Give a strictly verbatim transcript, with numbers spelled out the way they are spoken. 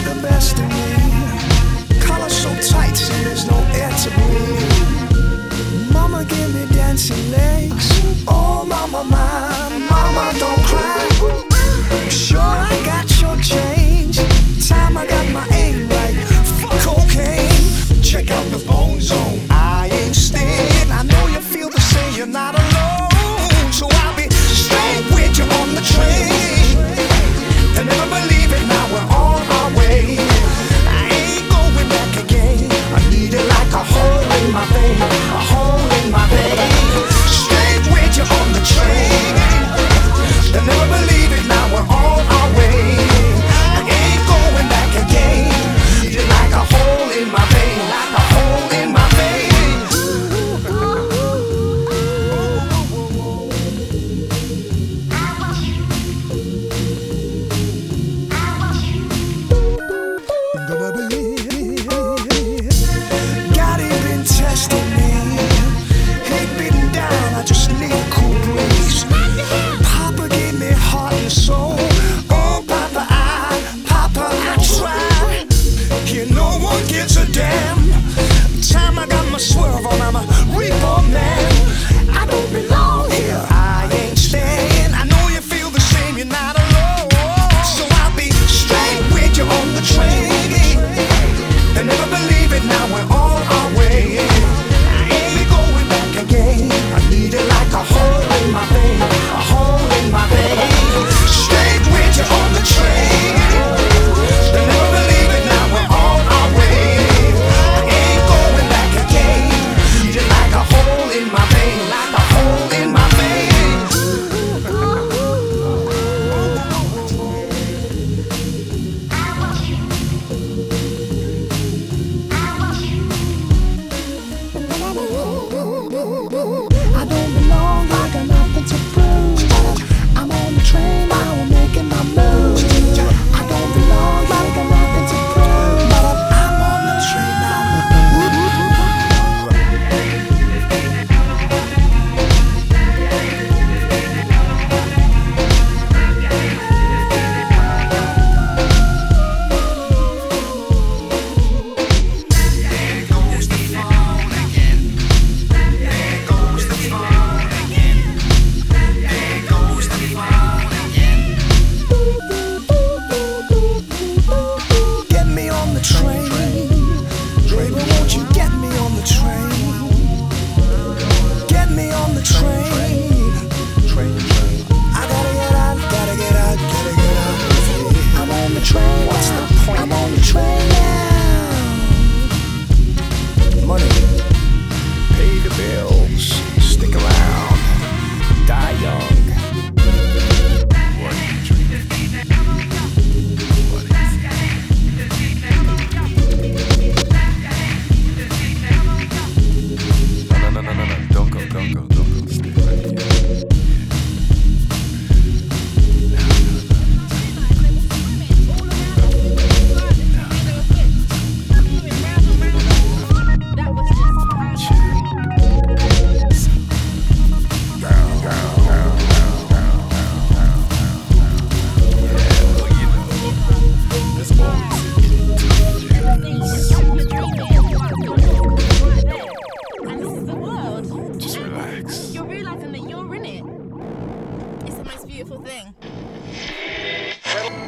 the best of me. Collar so tight, see there's no air to breathe. Mama give me dancing legs. Oh mama, my mama, don't cry. Sure I got your change. Time I got my aim right. Fuck cocaine. Check out the Bone Zone. I ain't staying. I know you feel the same. You're not alone. So I'll be straight with you on the train. They never believe it. Now we're on our way. I ain't going back again. I need it like a hole in my vein. A hole in my vein. Straight with you on the train. They never believe it. Now we're on our way. I ain't going back again. Need it like a hole in my vein. Like a hole in my vein. God ain't been testing me. Ain't been down. I just need a cool breeze. Papa gave me heart and soul. Oh Papa, I, Papa, I try. Here no one gives a damn. Time I got my swerve on, I'm a reborn man. I don't belong here. I ain't staying. I know you feel the same. You're not alone. So I'll be straight with you on the train. They never believe it. Now we're on our way. I ain't going back again. I need it like a hole in my vein. A hole in my vein. Straight with you on the train. They never believe it. Now we're on our way. I ain't going back again. Need it like a hole in my vein. Like a hole in my vein. I don't belong, I got nothing to prove. I'm on the train, now I'm making my move. I don't belong, I got nothing to prove. I'm on the train now. There goes the phone again. There goes the phone again. There goes the phone again. Get me on the train. Driver, won't you get me on the train? Get me on the train. Train, train. I gotta get out, gotta get out, gotta get out. I'm on the train. What's the point? I'm on the train now. Money. Pay the bills. Stick around. Die young. No, no, no, no, no, no. Don't go, don't go, don't go. Stay right here. You're realizing that you're in it. It's the most beautiful thing.